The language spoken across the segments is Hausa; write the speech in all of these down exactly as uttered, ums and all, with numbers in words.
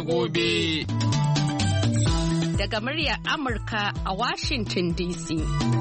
gobe. Daga muryar Amurka a Washington D C.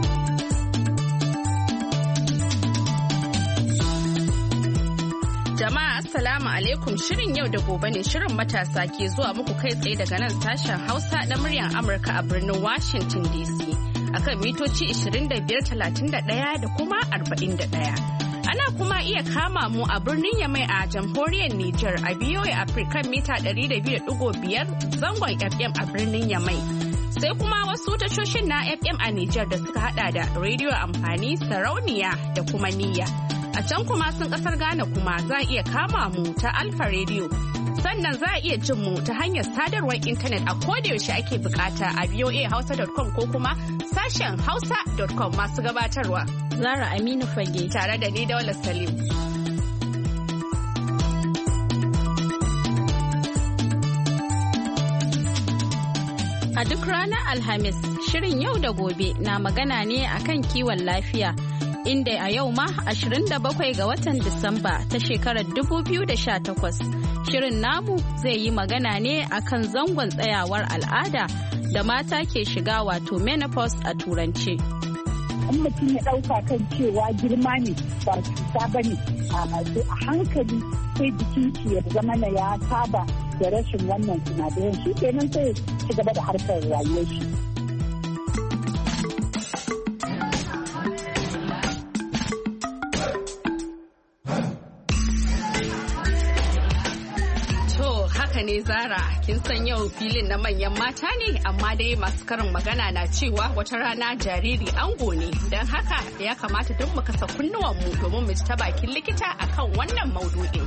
Jama'a Assalamu alaikum, shirin yau da gobe ne, shirin matasa ke zuwa muku kai tsaye daga nan sashen Hausa na muryar Amurka a birnin Washington D C akan mitoci ishirin da biyar, talatin da ɗaya da kuma arba'in da ɗaya. Ana kuma iya kama mu a birnin Yamai a jamhuriyar Nijar a B O A Africa mita ɗari da biyu da ɗigo biyar zangon F M a birnin Yamai. Sai kuma wasu tashoshin na F M a Nijar da suka hada da rediyo amfani, sarauniya da kuma niyya. A can kuma sun kasar Ghana kuma za a iya kama mu ta Alfa Radio. Sannan za a iya jin mu ta hanyar sadarwar intanet a kodayaushe ake bukata a v o a hausa dot com ko kuma sashen hausa dot com. Masu gabatarwa Zara Aminu Fage tare da ni Daula Salim. A duk ranar Alhamis, shirin yau da gobe na magana ne akan kiwon lafiya. Inda a yau ma ashirin da bakwai ga watan Disamba ta shekarar dubu biyu da sha takwas, shirin namu zai yi magana ne akan zangon tsayawar al'ada da mata ke shiga wato menopause a turance. In mutum ya ɗauka kan cewa girma ne ba cuta ba ne, a hankali sai jikin ki ya zama na ya saba da rashin wannan sinadaran, shi kenan sai ci gaba da harkar rayuwar shi. ne Zara, kin san yau filin na manyan mata ne, amma dai masu karin magana na cewa wata rana jariri ango ne, don haka ya kamata duk mu kasa kunnuwanmu domin mu ji ta bakin likita akan wannan maudu'in.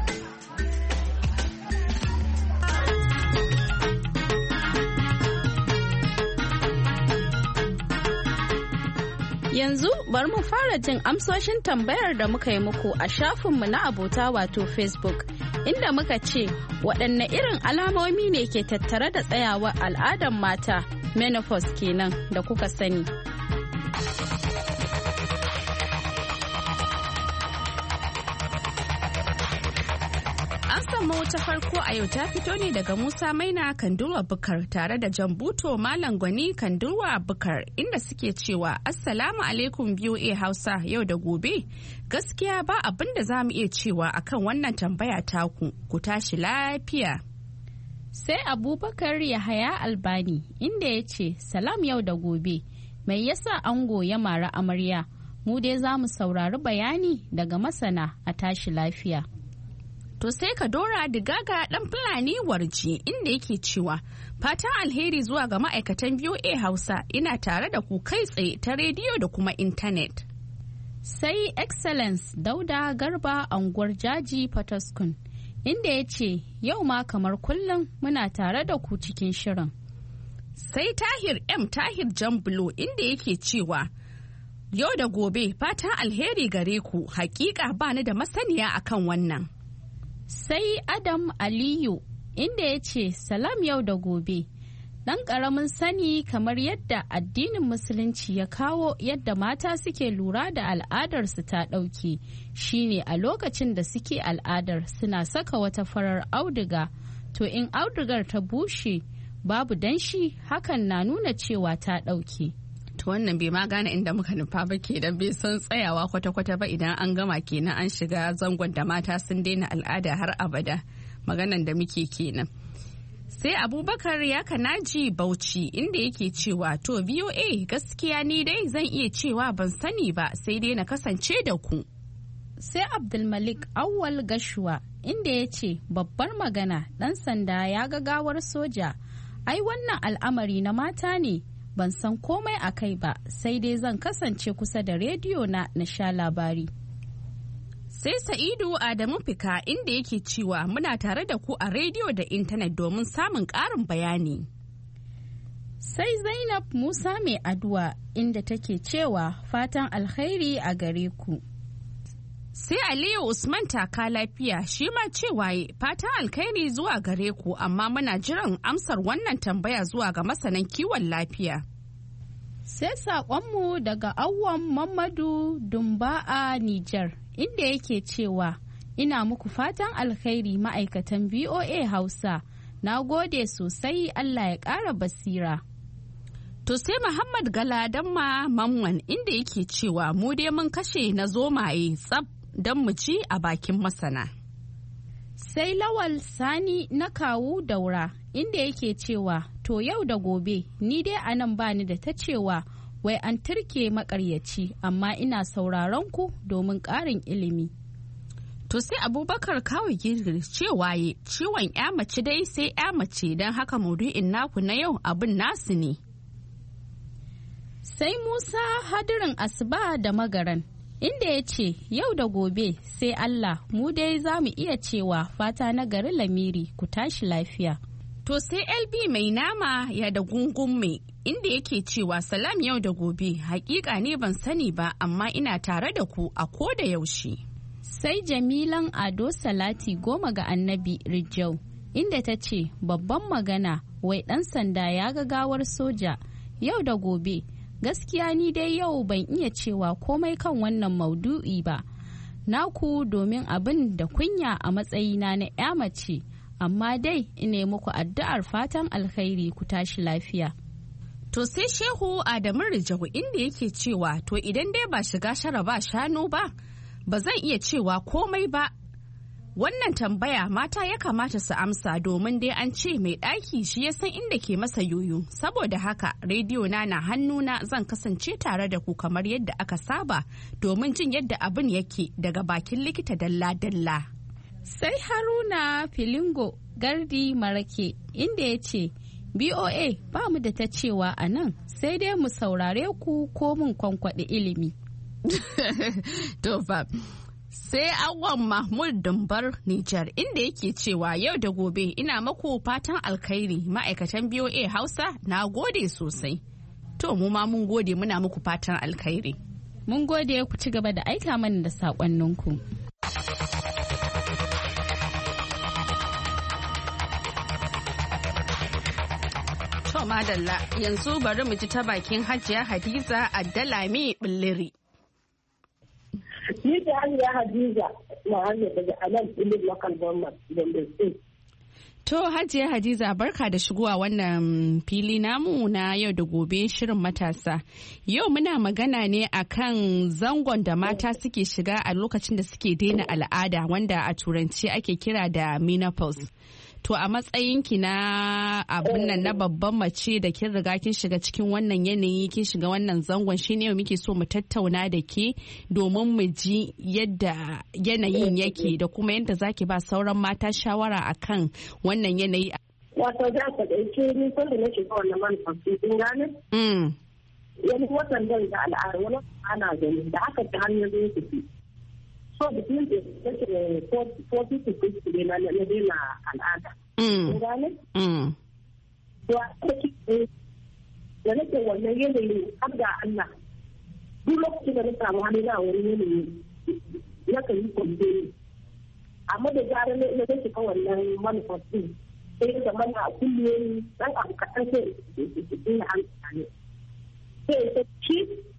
Yanzu bari mu fara jin amsoshin tambayar da muka yi muku a shafinmu na abota wato Facebook, inda muka ce waɗanne irin alamomi ne ke tattare da tsayawar al'adar mata menopause kenan da kuka sani. Mu ta farko a yau ta fito ne daga Musa Maina Kandurwa Bukar tare da Jambuto Malam Gwani Kandurwa Bukar, inda suke cewa Assalamu alaikum V O A Hausa yau da gobe. Gaskiya ba abin da za mu iya cewa akan wannan tambaya taku, ku tashi lafiya. Sai Abubakar Yahaya Albani inda ya ce salam yau da gobe, mai yasa ango ya mara amarya, mu dai za mu saurari bayani daga masana, a tashi lafiya. To sai ka dora digaga dan Fulani Warji inda yake cewa fatan alheri zuwa ga ma'aikatan V O A Hausa, ina tare da ku kai tsaye ta rediyo da kuma intanet. Sai Excellence Dauda Garba Anguwar Jaji Fataskun inda ya ce yau ma kamar kullum muna tare da ku cikin shirin. Sai Tahir M Tahir Jambulo inda yake cewa yau da gobe fatan alheri gare ku, hakika ba ni da masaniya akan wannan. Sai Adam Aliyu inda ya ce salam yau da gobe, ɗan ƙaramin sani kamar yadda addinin musulunci ya kawo yadda mata suke lura da al'adarsu ta ɗauke, shine a lokacin da suke al'adar suna saka wata farar auduga, to in audugar ta bushe babu danshi hakan na nuna cewa ta ɗauke. To wannan bai ma gane inda muka nufa ba kenan, bai san tsayawa kwata-kwata ba idan an gama kenan an shiga zangon da mata sun daina al'ada har abada, maganan da muke kenan. Sai Abubakar ya kanaji Bauchi inda yake cewa to V O A gaskiya ni dai zan iya cewa ban sani ba, sai dai na kasance da ku. Sai Abdulmalik Awwal Gashuwa inda ya ce babbar magana, ɗan sanda ya ga gawar soja, ai wannan al'amari na mata ne, ban san komai a kai ba, sai dai zan kasance kusa da rediyo na na sha labari. Sai Sa'idu Adamu Fika inda yake cewa muna tare da ku a rediyo da intanet domin samun ƙarin bayani. Sai Zainab Musa mai addu'a inda take cewa fatan alkhairi a gare ku. Sai Aliyu Usman Taka Lafiya shi ma cewa fatan alkhairi zuwa gare ku, amma muna jiran amsar wannan tambaya zuwa ga masanan kiwon lafiya. Sai saƙonmu daga Awwam Mamadu Dumba'a Nijar inda yake cewa ina muku fatan alkhairi ma'aikatan V O A Hausa, Na gode sosai, Allah ya ƙara basira. To sai Muhammad Galadamma Mamman inda yake cewa mu dai mun kashe na zomaye tsab don mu ci a bakin masana. Sai Lawal Sani na kawu Daura inda yake cewa to yau da gobe ni dai a nan bani da ta cewa wai an turke makaryaci amma ina sauraron ku domin ƙarin ilimi. To sai Abubakar Kawu Girgir cewa ye ciwon ya mace dai sai ya mace don haka maudu'in naku na yau abin nasu ne. Sai Musa Hadirin Asuba da Magaran inda ya ce yau da gobe sai Allah mu dai za mu iya cewa fata na gari lamiri ku tashi lafiya. To sai L B mai nama ya da gungun mai inda yake cewa salam yau da gobe hakika ne ban sani ba amma ina tare da ku a ko da yaushe. Sai Jamilan Ado Salati goma ga Annabi Rijau inda ta ce babban magana wai ɗan sanda ya ga gawar soja yau da gobe gaskiya ni dai yau ban iya cewa komai kan wannan maudu'i ba. Naku domin abin da kunya a matsayina na ya mace amma dai ina muku addu'ar fatan alkhairi ku tashi lafiya. To sai Shehu Adamu Rijau inda yake cewa to idan dai ba shiga shara ba shanu ba ba zan iya cewa komai ba. Wannan tambaya mata ya kamata su amsa domin dai an ce mai ɗaki shi ya san inda ke masa yoyo. Saboda haka rediyo na na hannuna zan kasance tare da ku kamar yadda aka saba domin jin yadda abin yake daga bakin likita dalla-dalla. Sai Haruna Filingo Gardi Marake inda ya ce B O A ba mu da ta cewa a nan sai dai mu saurare ku ko mun kwankwaɗi ilimi. To fa sai Awon Mahmud Dumbar Nijar inda yake cewa yau da gobe ina maku fatan alkhairi ma'aikatan B O A Hausa na gode sosai. To mu ma mun gode muna muku fatan alkhairi. Mun gode ku ci gaba da aika mana da saƙonninku. To madalla yanzu bari mu ji ta bakin Hajiya Hadiza Addalami Billiri. Ni da Hajiya Hadiza Muhammad daga Anan Ilil Local Government Gombe State. To Hajiya Hadiza barka da shigowa wannan fili namu na yau da gobe shirin matasa. Yau muna magana ne akan zangon da mata suke shiga a lokacin da suke daina al'ada wanda a turanci ake kira da menopause. To a matsayinki na abin nan na babban mace da kin riga kin shiga cikin wannan yanayi kin shiga wannan zangon shine yau muke so mu tattauna da ke domin mu ji yadda yanayin yake da kuma yadda zaki ba sauran mata shawara akan wannan yanayi. Wato za ka ɗauke ni sanda na shiga wannan manufarsu sun gane? Mm. Wani watan zan ga al'ada wani ana gani da aka ta hanyar zai tafi. So between the forty to fifty ne na daina al'ada. Mm. Gane? Mm. To a cikin da nake wannan yanayi har da Allah. Duk lokacin da na samu hannu na wani yanayi na kan yi kwamfe. Amma da gara na ina zai shiga wannan manufarsu. Sai ya zama na kullum ɗan abu kaɗan sai ina hankali. Sai ya ci.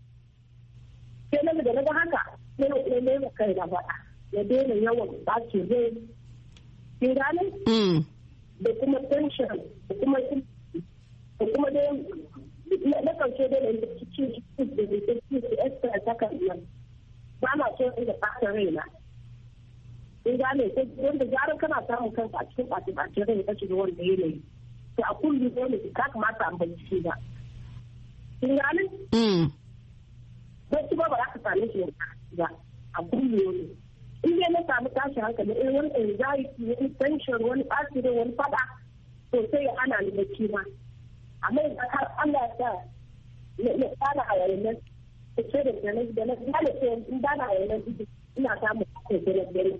Sai na da na ga haka. Sai ya nema kai da faɗa. Ya daina yawan ɓaci zai. Kin gane? Da kuma tension. Da kuma da kuma dai na ƙarshe dai da cikin cikin da da cikin extra saka nan. Ba na so in da ɓata raina. Kin gane? Sai wanda zarar kana samun kanka a cikin ɓace-ɓace rai ka shiga wanda yanayi. To a kullum dole ka kamata an bincike ba. Kin gane? Don kuma ba za ka same shi ba a kullum ne. In dai na samu tashin hankali in wani anxiety wani tension wani ɓacin wani faɗa to sai ya hana ni bacci ma. Amma idan har Allah ya sa na tsara a yayin nan to sai da da na da na gane cewa in ba na yayin nan ina samun kwanciyar dare.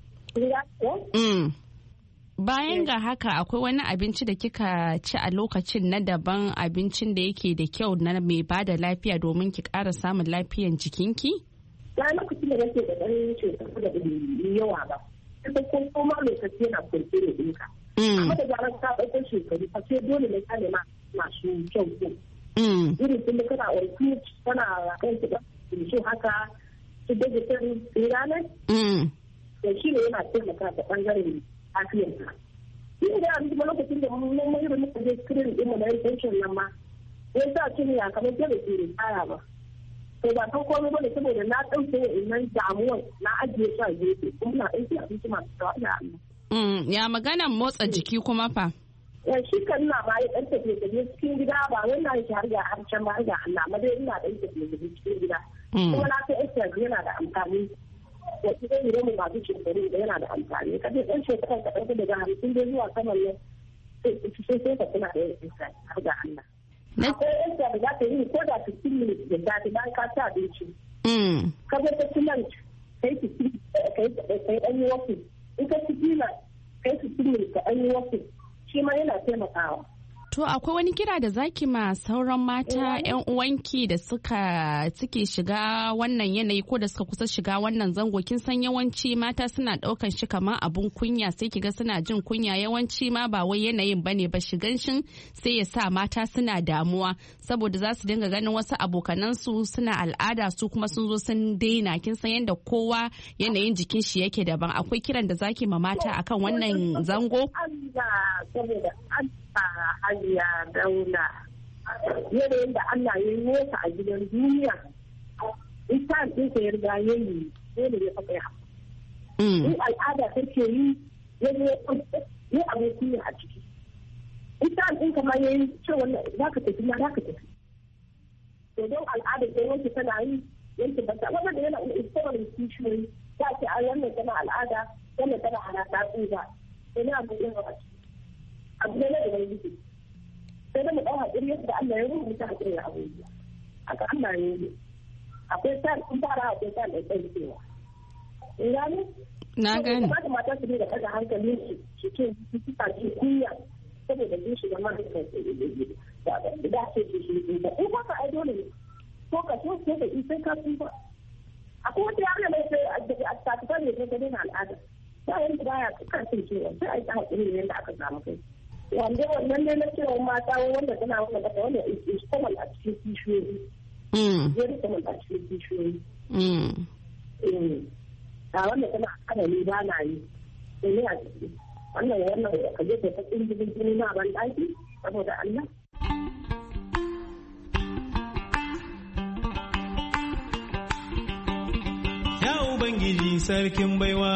Bayan ga haka akwai wani abinci da kika ci a lokacin na daban abincin da yake da kyau na mai bada lafiya domin ki ƙara samun lafiyan jikinki? Ya lokacin da nake da ɗan shekaru da yawa ba. Ita ko kuma lokaci yana kwanci da ɗinka. Amma da zarar ka ɗaukar shekaru fa sai dole ne ka nema masu kyau ko. Irin tun da kana warki kana kan su da su haka su daga kan ranar. Da shi ne yana taimaka da ɓangaren lafiyarka. Yin da yanzu lokacin da mun mun yi muka je screen din mu na pension nan ma. Sai sa kin ya kamar da ke tsaya ba. To ba kan komai bane saboda na dauke wannan damuwar na ajiye shi a gefe kuma na aiki abinci masu tsawa da Allah. Mm, ya maganan motsa jiki kuma fa? Ya shi kan na ba ya dan tafiye tafiye cikin gida ba wai na yi har ga harshen ba har ga Allah amma dai ina dan tafiye tafiye cikin gida. Kuma na sai exercise yana da amfani. Da idan idan mu ba su shekaru da yana da amfani. Ka je dan shekaran ka ɗauka daga hamsin dai zuwa saman nan sai sai ka tuna da exercise har ga Allah. Akwai exercise da za ta yi ko da fifteen minutes da zafi bayan ka ci abinci. Ka zo ka ci lunch kai fifteen kai kai ɗan yi wasu. In ka ci dinner kai fifteen minutes ka ɗan yi wasu. Shi ma yana taimakawa. To akwai wani kira da zaki ma sauran mata yan uwanki da suka suke shiga wannan yanayi ko da suka kusa shiga wannan zango, kin san yawanci mata suna daukan shi kamar abun kunya sai kiga suna jin kunya, yawanci ma ba wai yanayin bane ba shigan shin sai ya sa mata suna damuwa saboda za su dinga ganin wasu abokanan su suna al'ada su kuma sun zo sun daina. Kin san yadda kowa yanayin jikin shi yake daban. Akwai kiran da zaki ma mata akan wannan zango? Saboda Hajiya Daula yanayin da Allah ya yi wata a gidan duniya ita ɗin ka yarda ya yi dole ya faɗa ya in al'ada take yi ya yi abokin a ciki ita ɗin ka ma ya yi cewa za ka tafi na za ka tafi to don al'ada da yanki tana yi yanki ba ta wanda yana iskorin kishiyoyi za ce a wannan tana al'ada wannan tana halata tsuba sai na abu yin a ciki abu ne da bai yi sai da mu ɗau haƙuri yadda Allah ya rubuta haƙuri a abubuwa haka Allah ya yi akwai sa kun fara akwai sa da tsaye cewa in gani na gani ba da mata su ne da ɗaga hankali su su ce su su tafi kunya saboda sun shiga mara da da da ce su shi da in ka ai dole ne ko ka so ko ka sai ka tsufa akwai wata yana mai sai a tafi ne ta daina al'ada bayan da baya karfin cewa sai a yi haƙuri ne yadda aka samu kai wanda wannan ne na cewa mata wanda tana wanda bata wanda is common a cikin kishiyoyi very common a cikin kishiyoyi a wanda tana kanani ba na yi sai ne a ciki wannan wannan ka je ka tsakin jirgin jini na ban ɗaki saboda Allah. Ya Ubangiji sarkin baiwa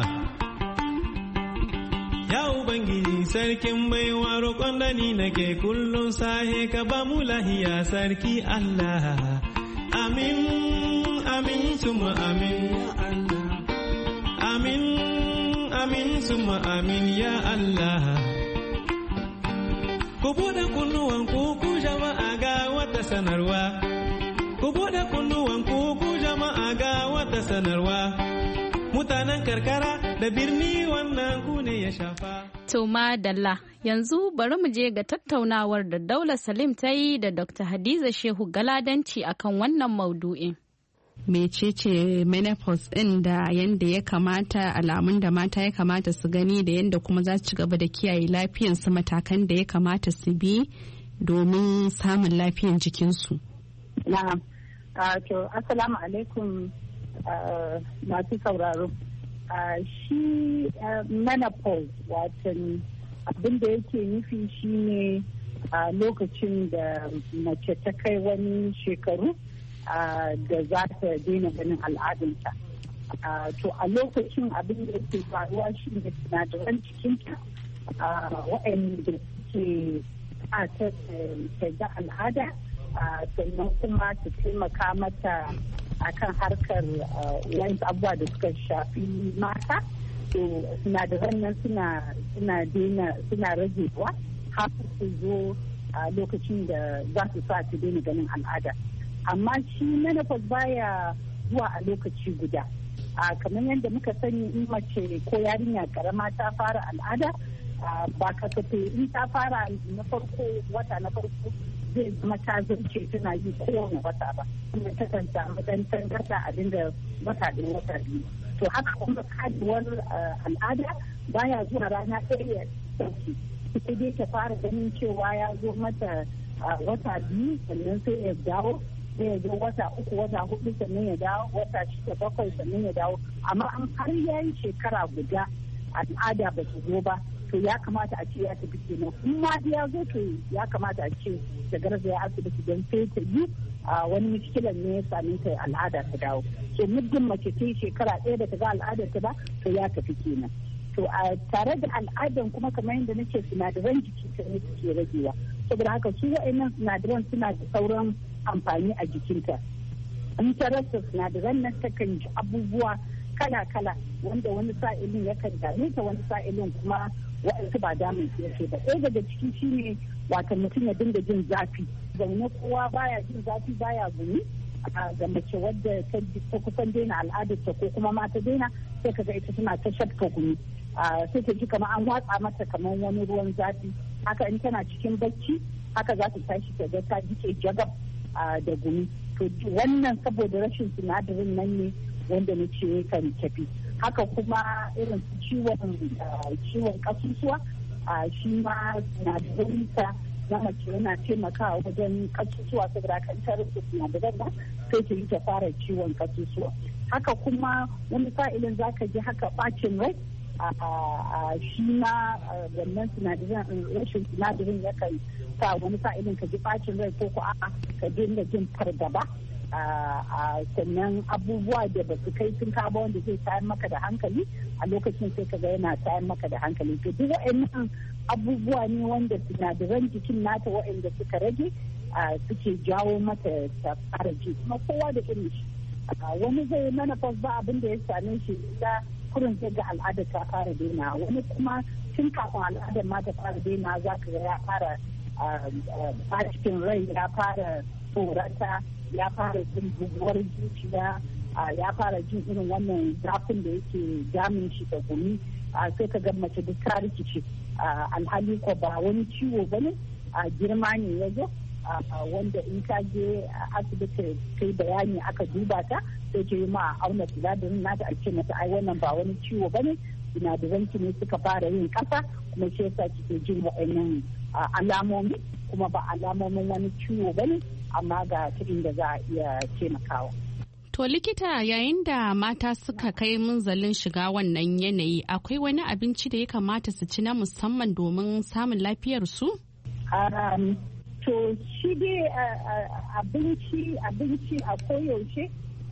Ya Ubangiji sarkin baiwa roƙon da ni nake kullum sahe ka ba mu lahiya sarki Allah. Amin, amin, suma amin ya Allah. Amin, amin, suma amin ya Allah. Ku buɗe kunnuwan ku ku jama'a ga wata sanarwa. Ku buɗe kunnuwan ku ku jama'a ga wata sanarwa. Mutanen karkara da birni wannan ku ne ya shafa. To madalla yanzu bari mu je ga tattaunawar da Daula Salim ta yi da Doctor Hadiza Shehu Galadanci akan wannan maudu'in. Mecece menopause ɗin da yanda ya kamata, alamun da mata ya kamata su gani da yanda kuma za su ci gaba da kiyaye lafiyansu, matakan da ya kamata su bi domin samun lafiyan jikinsu. Na'am. To assalamu alaikum masu sauraro. Shi menopause watan abin da yake nufi shine lokacin da mace ta kai wani shekaru da za ta daina ganin al'adunta. To a lokacin abin da yake faruwa shi ne sinadaran cikinta waɗanda ke ta ga al'ada sannan kuma su taimaka mata akan harkar wani abubuwa da suka shafi mata. To sinadaran nan suna daina suna ragewa har su zo a lokacin da za su sa su daina ganin al'ada. Amma shi menopause baya zuwa a lokaci guda. A kamar yadda muka sani in mace ko yarinya karama ta fara al'ada ba kasafai in ta fara na farko wata na farko zai zama ta zarce tana yi kowane wata ba, kuma ta kan samu dan tangarda a dinga wata ɗin wata biyu. To haka kuma kaduwar al'ada baya zuwa rana ɗaya ya sauki, sai dai ta fara ganin cewa ya zo mata wata biyu sannan sai ya dawo, sai ya zo wata uku wata hudu sannan ya dawo, wata shida bakwai sannan ya dawo. Amma an har yayi shekara guda al'ada ba su zo ba, to ya kamata a ce ya tafi kenan. In ma ya zo to ya kamata a ce da garzaya asibiti don sai ta yi a wani miskilan ne ya same ta al'ada ta dawo. So muddin mace ta yi shekara ɗaya da ta ga al'adar ta ba to ya tafi kenan. To a tare da al'adan kuma kamar yadda nake sinadaran jiki ta ne suke ragewa. Saboda haka su wa'annan sinadaran suna da sauran amfani a jikinta. In ta rasa sinadaran nan takan ji abubuwa kala-kala wanda wani sa'ilin yakan dame ta, wani sa'ilin kuma waɗansu ba damun su yake ba. Ɗaya daga ciki shine wata mutum ya dinga jin zafi. Zaune kowa baya jin zafi baya gumi. Ga mace wadda ta kusan daina al'adarta ko kuma ma ta daina sai kaga ita tana ta shafka gumi. Sai ta ji kamar an watsa mata kamar wani ruwan zafi. Haka in tana cikin bacci haka za ta tashi ta ga ta jike jagab da gumi. To wannan saboda rashin sinadarin nan ne wanda na ce kan tafi. Haka kuma irin ciwon ciwon kasusuwa shi ma sinadarin ta na mace yana taimakawa wajen kasusuwa saboda kan ta rasa sinadaran nan sai ta yi ta fara ciwon kasusuwa. Haka kuma wani sa'ilin zaka ji haka bacin rai a shi ma wannan sinadarin rashin sinadarin yakan sa wani sa'ilin ka ji bacin rai ko ko a'a ka dinga jin fargaba. a sannan abubuwa da ba su kai sun kaba wanda zai tayar maka da hankali a lokacin sai ka ga yana tayar maka da hankali. To duk wa'annan abubuwa ne wanda sinadaran jikin nata wa'anda suka rage suke jawo mata ta fara ji, kuma kowa da irin shi. Wani zai menopause ba abin da ya same shi da kurin sai ga al'ada ta fara daina, wani kuma tun kafin al'adar ma ta fara daina za ka ga ya fara cikin rai, ya fara tsorata, ya fara jin buguwar zuciya, ya fara jin irin wannan zafin da yake damun shi da gumi, sai ka ga mace duk ta rikice. Alhali ko ba wani ciwo bane, girma ne ya zo wanda in ka je asibiti kai bayani aka duba ta sai ke yi ma auna sinadarin nata a ce mata ai wannan ba wani ciwo bane, sinadaran ki ne suka fara yin kasa kuma shi yasa kike jin wa'annan alamomi, kuma ba alamomin wani ciwo bane amma ga cikin da za a iya taimakawa. To likita, yayin da mata suka kai munzalin shiga wannan yanayi, akwai wani abinci da ya kamata su ci na musamman domin samun lafiyar su? Um, to shi dai abinci abinci a koyaushe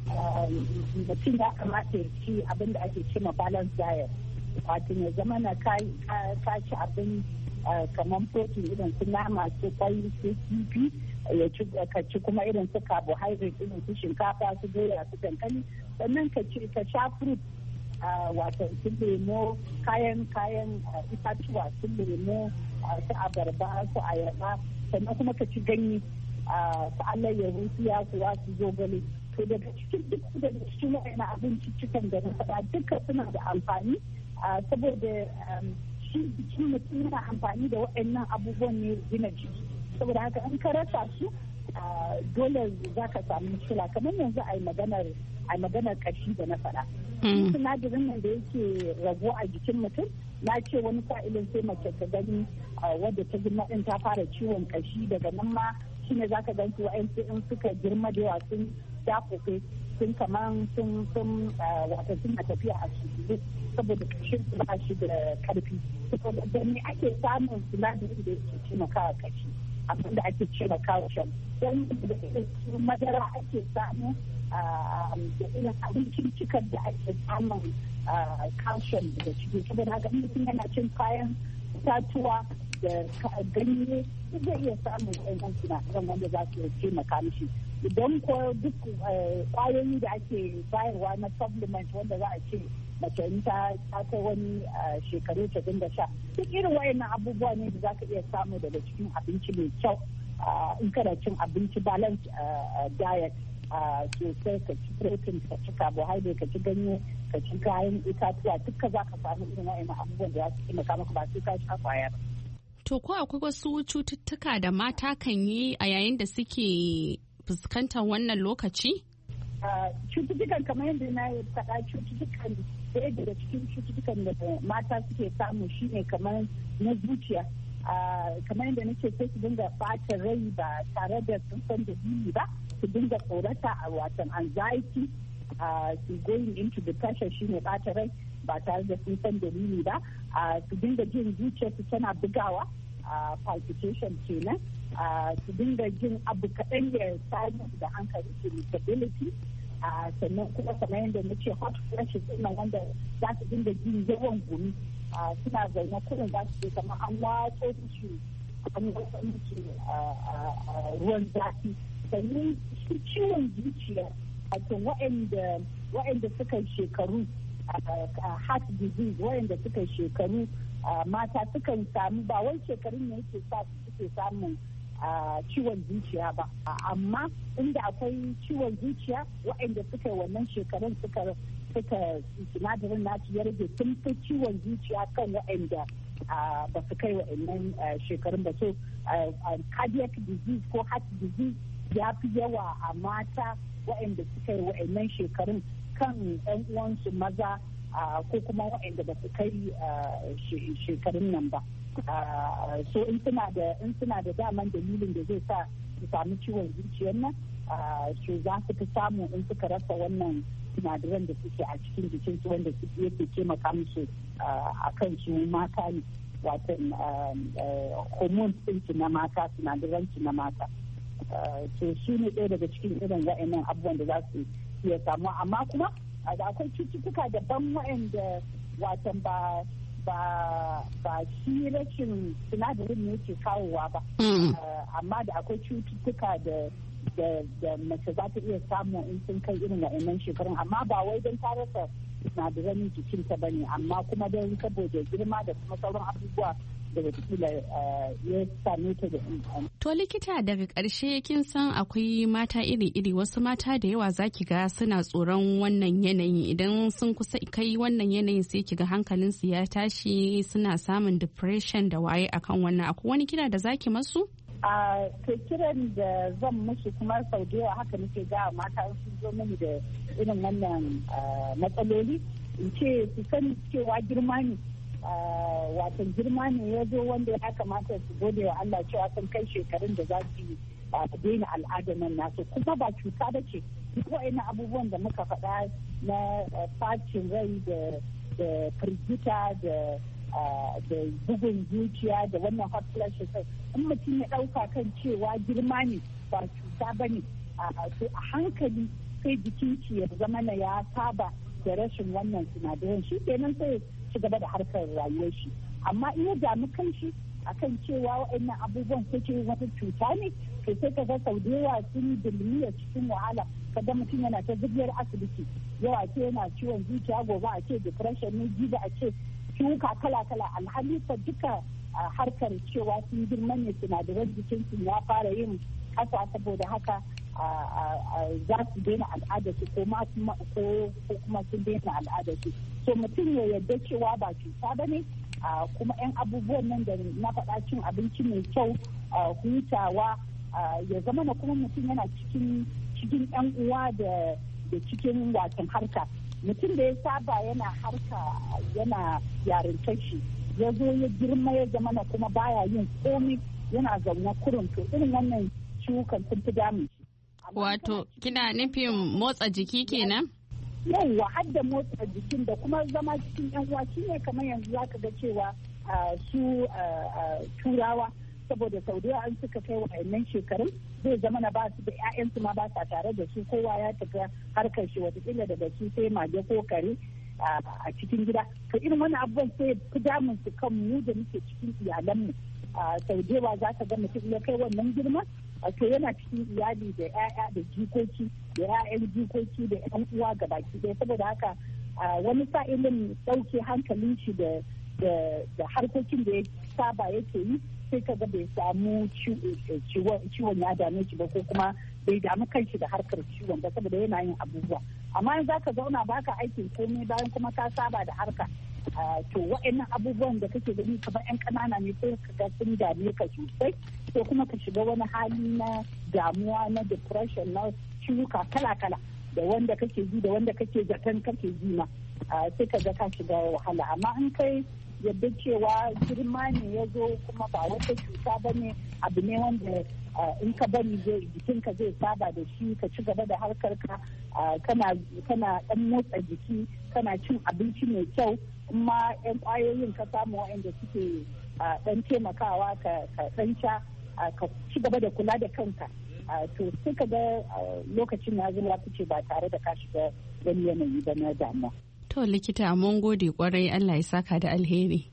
mutum ya kamata ya ci abin da ake ce ma balance diet. Wato ya zama na ka ci abin kamar protein irin su nama, su kwai, su kifi, ka ci kuma irin su carbohydrate irin su shinkafa, su doya, su dankali, sannan ka ci ka sha fruit wato su lemo, kayan kayan itatuwa, su lemo, su abarba, su ayaba, sannan kuma ka ci ganye, su alayyahu, su yakuwa, su zogale. To daga cikin duk daga cikin wa'ina abinci cikin da na faɗa duka suna da amfani saboda shi jikin mutum yana amfani da waɗannan abubuwan ne gina jiki. Saboda haka in ka rasa su dole za ka samu mushkila. Kamar yanzu a yi maganar a maganar ƙashi da na faɗa. Sinadarin nan da yake ragu a jikin mutum, na ce wani sa'ilin sai mace ta gani wadda ta girma ɗin ta fara ciwon ƙashi, daga nan ma shine za ka gansu wa'yansu in suka girma da yawa sun dafufe, sun kaman sun sun wata suna tafiya a su saboda kashin su ba shi da karfi. Saboda da me ake samun sinadarin da yake taimakawa kashi, abinda ake ce ma calcium. Don da irin madara ake samu da irin abincin cikin da ake samun calcium daga ciki. Saboda haka mutum yana cin kayan itatuwa da ganye zai iya samun ɗan sinadaran wanda za su taimaka mishi. Idan ko duk kwayoyi da ake bayarwa na supplement wanda za a ce mace ta ta wani shekaru ta dinga sha, duk irin wayannan abubuwa ne da za ka iya samu daga cikin abinci mai kyau in kana cin abinci balance diet sosai, ka ci protein, ka ci carbohydrate, ka ci ganye, ka ci kayan itatuwa, duka za ka samu irin wayannan abubuwan da za su taimaka maka ba sai ka sha kwaya ba. To ko akwai wasu cututtuka da mata kan yi a yayin da suke fuskantar wannan lokaci? Cututtukan kamar yadda na faɗa, cututtukan ɗaya daga cikin cututtukan da mata suke samu shine kamar na zuciya. Kamar yadda nake sai su dinga ɓata rai ba tare da sun san dalili ba, su dinga tsorata a watan anxiety, su going into depression shine ɓata rai ba tare da sun san dalili ba. su dinga jin zuciyarsu tana bugawa, palpitation kenan, su dinga jin abu kaɗan ya tayar da hankali, irritability, sannan kuma kamar yadda na ce hot flashes ɗin wanda za su dinga jin yawan gumi, suna zaune kurin za su je kamar an watso su an watso musu ruwan zafi. Sannan ciwon zuciya wato waɗanda suka shekaru heart disease, waɗanda suka shekaru mata sukan samu, ba wai shekarun ne yake sa suke samun ciwon zuciya ba, amma inda akwai ciwon zuciya waɗanda suka yi wannan shekarun suka suka sinadarin nasu ya rage sun fi ciwon zuciya kan waɗanda ba su kai waɗannan shekarun ba. So cardiac disease ko heart disease ya fi yawa a mata waɗanda suka yi waɗannan shekarun kan ɗan uwansu maza ko kuma waɗanda ba su kai shekarun nan ba. So in suna da in suna da daman dalilin da zai sa su samu ciwon zuciyar nan, so za su fi samu in suka rasa wannan sinadaran da suke a cikin jikinsu wanda suke yake taimaka musu a kan su mata ne, watan hormones ɗinsu na mata, sinadaran su na mata. So su ne ɗaya daga cikin irin wa'annan abubuwan da za su iya samu, amma kuma da akwai cututtuka daban wa'anda watan ba ba ba shi rashin sinadarin ne yake kawowa ba, amma da akwai cututtuka da da mace za ta iya samu in sun kai irin wa'annan shekarun, amma ba wai don ta rasa sinadaran jikinta ba ne, amma kuma don saboda girma da kuma sauran abubuwa da watakila ya same ta da imani. To likita, daga ƙarshe kin san akwai mata iri-iri, wasu mata da yawa za ki ga suna tsoron wannan yanayi, idan sun kusa kai wannan yanayin sai ki ga hankalinsu ya tashi, suna samun depression da waye akan wannan. Akwai wani kira da zaki masu? A to kiran da zan musu kuma sau da yawa haka nake ga mata sun zo mini da irin wannan matsaloli, in ce su sani cewa girma ne. Watan girma ne ya zo wanda ya kamata su gode wa Allah cewa sun kai shekarun da za su daina al'adar nan nasu, kuma ba cuta ba ce. Duk wa'annan abubuwan da muka faɗa na facin rai da firgita da bugun zuciya da wannan hot flashes, in mutum ya ɗauka kan cewa girma ne ba cuta ba ne, to a hankali sai jikin shi ya zama na ya saba da rashin wannan sinadaran, shi kenan sai ci gaba da harkar rayuwar shi. Amma in ya damu kan shi akan cewa waɗannan abubuwan suke wata cuta ne, to sai ka ga sau da yawa sun dilmiya cikin wahala, kaga mutum yana ta zubiyar asibiti, yau a ce yana ciwon zuciya, gobe a ce depression ne, jibi a ce ciwuka kala-kala, alhali fa duka harkar cewa sun girma ne, sinadaran jikinsu ya fara yin ƙasa, saboda haka za su daina al'adarsu ko kuma sun daina al'adarsu. So mutum ya yarda cewa ba cuta ba ne, kuma 'yan abubuwan nan da na faɗa, cin abinci mai kyau, hutawa, ya zama na kuma mutum yana cikin cikin 'yan uwa da cikin wasan harka. Mutum da ya saba yana harka yana yarintar shi, ya zo ya girma ya zama na kuma baya yin komai, yana zaune kurin, to irin wannan ciwukan sun fi damun shi. Wato kina nufin motsa jiki kenan? Yawwa, har da motsa jikin da kuma zama cikin yan uwa shine kamar yanzu zaka ga cewa su turawa, saboda sau da an suka kai wa'annan shekarun zai zama na ba su da 'ya'yansu ma ba sa tare da su, kowa ya tafi harkar shi watakila daga su sai mage ko kare a cikin gida. To irin wani abubuwan sai fi damun su kan mu da muke cikin iyalanmu. Sau da yawa za ka ga mutum ya kai wannan girma, to yana cikin iyali da 'ya'ya da jikoki da 'ya'yan jikoki da 'yan uwa ga baki ɗaya, saboda haka wani sa'ilin ɗauke hankalin shi da harkokin da ya saba yake yi, sai ka ga bai samu ciwon ya dame shi ba, ko kuma bai damu kanshi da harkar ciwon ba, saboda yana yin abubuwa. Amma in za ka zauna baka aikin komai bayan kuma ka saba da harka, to wa'annan abubuwan da kake gani kamar 'yan ƙanana ne, sai ka ga sun dame ka sosai, sai kuma ka shiga wani hali na damuwa, na depression, na ciwuka kala-kala, da wanda kake ji da wanda kake zaton kake ji ma, sai ka ga ka shiga wahala. Amma in kai yadda cewa girma ne ya zo kuma ba wata cuta ba ne, abu ne wanda in ka bari jikinka zai saba da shi, ka ci gaba da harkarka, kana dan motsa jiki, kana cin abinci mai kyau, amma yan kwayoyin ka samu waɗanda suke dan taimakawa ka dan sha, ka ci gaba da kula da kanka, to sai ka ga lokacin ya zama fice ba tare da ka shiga wani yanayi ba na damuwa. To likita mun gode kwarai, Allah ya saka da alheri.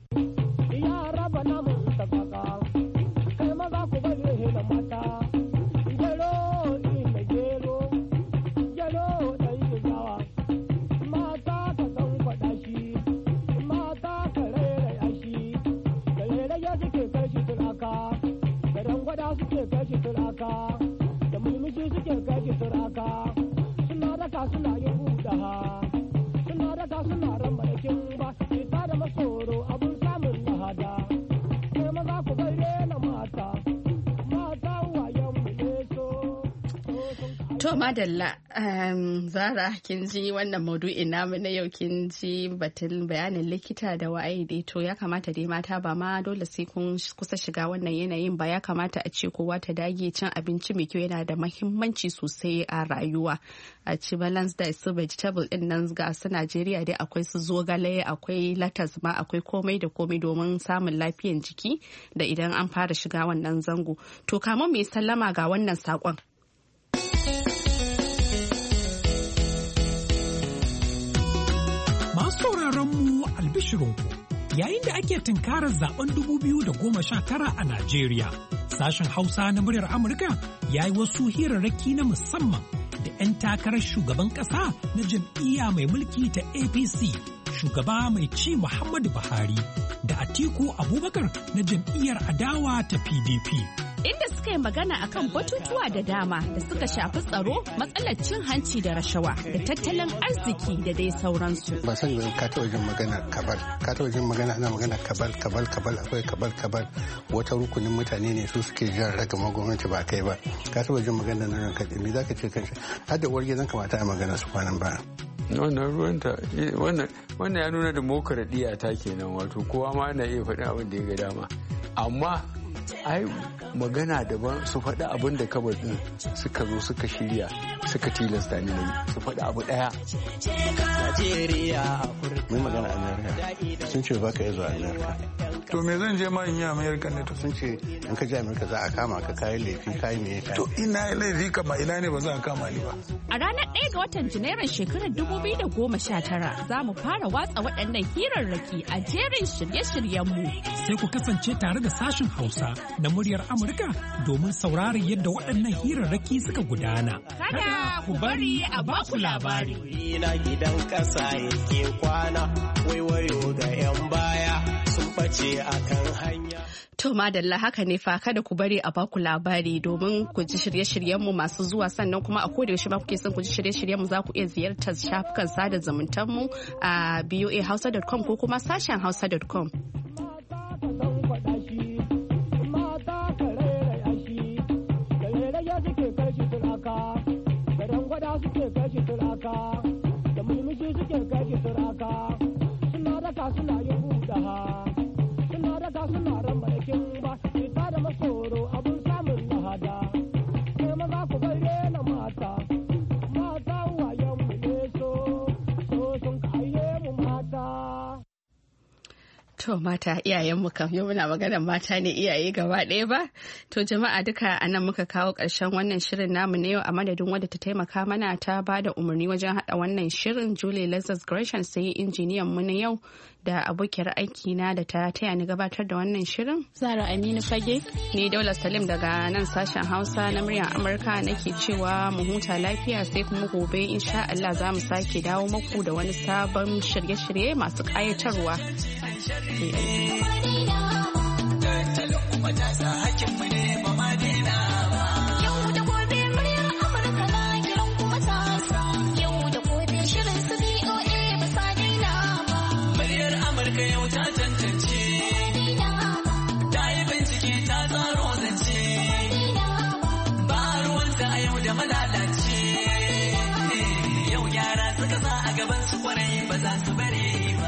To madalla, um, Zara kin ji wannan maudu'in namu na yau, kin ji batun bayanin likita da waye dai, to ya kamata dai mata ba ma dole sai kun kusa shiga wannan yanayin ba, ya kamata a ce kowa ta dage cin abinci mai kyau, yana da mahimmanci sosai a rayuwa. A ci balance diet, su vegetable din nan ga su Najeriya dai akwai su zogale, akwai latas ma, akwai komai da komai domin samun lafiyan jiki da idan an fara shiga wannan zango. To kamar mai sallama ga wannan saƙon. Sauraronmu albishirinku, yayin da ake tunkarar zaben dubu biyu da goma sha tara a Najeriya, sashen Hausa na muryar Amurka ya yi wasu hirarraki na musamman da 'yan takarar shugaban ƙasa na jam'iyya mai mulki ta A P C, shugaba mai ci Muhammadu Buhari, da Atiku Abubakar na jam'iyyar adawa ta P D P. Inda suka yi magana akan batutuwa da dama da suka shafi tsaro, matsalar cin hanci da rashawa, da tattalin arziki da dai sauransu. Ba san yi ka taɓa jin magana kabal, ka taɓa jin magana ana magana kabal, kabal, kabal, akwai kabal, kabal, wata rukunin mutane ne su suke jan ragama gwamnati ba kai ba. Ka taɓa jin magana na ranka ɗin, me za ka ce kan shi? Har da uwar gidan kamata a magana su kwanan baya. Wannan ruwanta, wannan ya nuna demokaradiyya ta kenan, wato kowa ma na iya faɗin abin da ya ga dama. Amma ai magana daban, su faɗi abin da kabar ɗin suka zo suka shirya suka tilasta ni na yi, su faɗi abu ɗaya. Mai magana a Amerika sun ce ba ka yi zuwa Amerika. To me zan je ma in yi Amerika ne? To sun ce in ka je Amerika za a kama ka kayi laifi kayi me ya. To ina laifi kama ina ne ba za a kama ni ba. A ranar ɗaya ga watan Janairun shekarar dubu biyu da goma sha tara za mu fara watsa waɗannan hirarraki a jerin shirye-shiryenmu. Sai ku kasance tare da sashen Hausa na muryar Amurka domin sauraron yadda waɗannan hirarraki suka gudana. Kada ku bari a baku labari. Na gidan ƙasa yake kwana, waiwayo ga 'yan baya sun ɓace a kan hanya. To madalla, haka ne fa, kada ku bari a baku labari domin ku ji shirye-shiryenmu masu zuwa, sannan kuma a koda yaushe ma kuke son ku ji shirye-shiryenmu za ku iya ziyartar shafukan sada zumuntanmu a b o a hausa dot com ko kuma sashen hausa dot com. To mata iyayenmu kam, yau muna maganar mata ne iyaye gaba ɗaya ba. To jama'a duka a nan muka kawo ƙarshen wannan shirin namu na yau, a madadin wadda ta taimaka mana ta ba da umarni wajen haɗa wannan shirin, Julie Lazarus Gresham, sai injiniyan mu na yau da abokiyar aiki na da ta taya ni gabatar da wannan shirin, Zara Aminu Fage. Ni Daula Salim daga nan sashen Hausa na muryar Amurka nake cewa mu huta lafiya, sai kuma gobe insha Allah za mu sake dawo muku da wani sabon shirye-shirye masu ƙayatarwa. Yau yara suka sa a gaban su kwarai ba za su bare